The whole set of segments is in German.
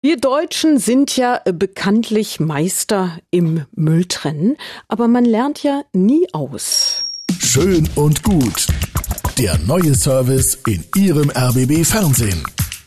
Wir Deutschen sind ja bekanntlich Meister im Mülltrennen, aber man lernt ja nie aus. Schön und gut. Der neue Service in Ihrem RBB-Fernsehen.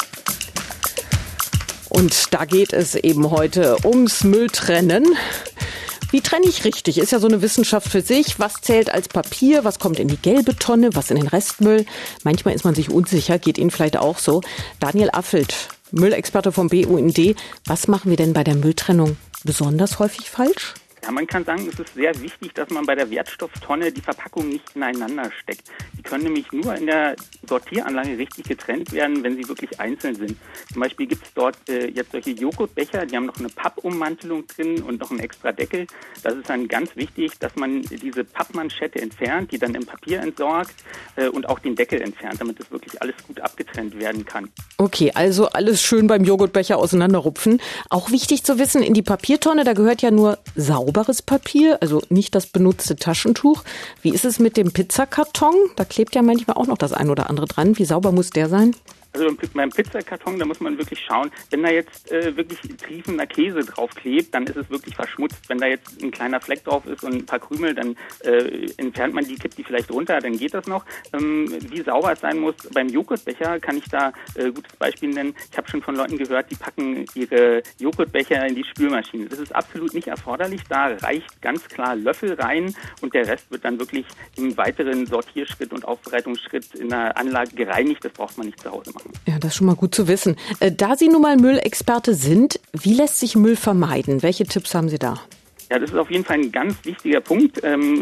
Und da geht es eben heute ums Mülltrennen. Wie trenne ich richtig? Ist ja so eine Wissenschaft für sich. Was zählt als Papier? Was kommt in die gelbe Tonne? Was in den Restmüll? Manchmal ist man sich unsicher, geht Ihnen vielleicht auch so. Daniel Affelt, Müllexperte vom BUND. Was machen wir denn bei der Mülltrennung besonders häufig falsch? Ja, man kann sagen, es ist sehr wichtig, dass man bei der Wertstofftonne die Verpackung nicht ineinander steckt. Die können nämlich nur in der Sortieranlage richtig getrennt werden, wenn sie wirklich einzeln sind. Zum Beispiel gibt es dort jetzt solche Joghurtbecher, die haben noch eine Pappummantelung drin und noch einen extra Deckel. Das ist dann ganz wichtig, dass man diese Pappmanschette entfernt, die dann im Papier entsorgt und auch den Deckel entfernt, damit das wirklich alles gut abgetrennt werden kann. Okay, also alles schön beim Joghurtbecher auseinanderrupfen. Auch wichtig zu wissen, in die Papiertonne, da gehört ja nur sauberes Papier, also nicht das benutzte Taschentuch. Wie ist es mit dem Pizzakarton? Da klebt ja manchmal auch noch das ein oder andere dran. Wie sauber muss der sein? Also beim Pizzakarton, da muss man wirklich schauen, wenn da jetzt wirklich triefender Käse drauf klebt, dann ist es wirklich verschmutzt. Wenn da jetzt ein kleiner Fleck drauf ist und ein paar Krümel, dann entfernt man die, kippt die vielleicht runter, dann geht das noch. Wie sauber es sein muss, beim Joghurtbecher kann ich da gutes Beispiel nennen. Ich habe schon von Leuten gehört, die packen ihre Joghurtbecher in die Spülmaschine. Das ist absolut nicht erforderlich. Da reicht ganz klar Löffel rein und der Rest wird dann wirklich im weiteren Sortierschritt und Aufbereitungsschritt in der Anlage gereinigt. Das braucht man nicht zu Hause machen. Ja, das ist schon mal gut zu wissen. Da Sie nun mal Müllexperte sind, wie lässt sich Müll vermeiden? Welche Tipps haben Sie da? Ja, das ist auf jeden Fall ein ganz wichtiger Punkt.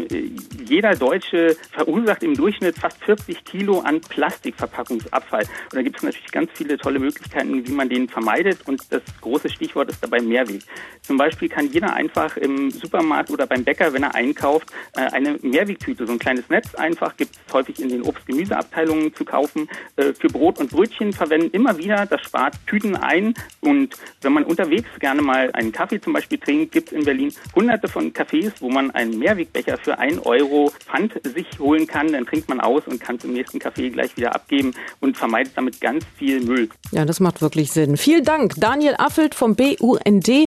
Jeder Deutsche verursacht im Durchschnitt fast 40 Kilo an Plastikverpackungsabfall. Und da gibt es natürlich ganz viele tolle Möglichkeiten, wie man den vermeidet. Und das große Stichwort ist dabei Mehrweg. Zum Beispiel kann jeder einfach im Supermarkt oder beim Bäcker, wenn er einkauft, eine Mehrwegtüte, so ein kleines Netz einfach, gibt es häufig in den Obst-Gemüseabteilungen zu kaufen, für Brot und Brötchen verwenden. Immer wieder, das spart Tüten ein. Und wenn man unterwegs gerne mal einen Kaffee zum Beispiel trinkt, gibt es in Berlin Hunderte von Cafés, wo man einen Mehrwegbecher für 1 Euro Pfand sich holen kann. Dann trinkt man aus und kann es im nächsten Café gleich wieder abgeben und vermeidet damit ganz viel Müll. Ja, das macht wirklich Sinn. Vielen Dank, Daniel Affelt vom BUND.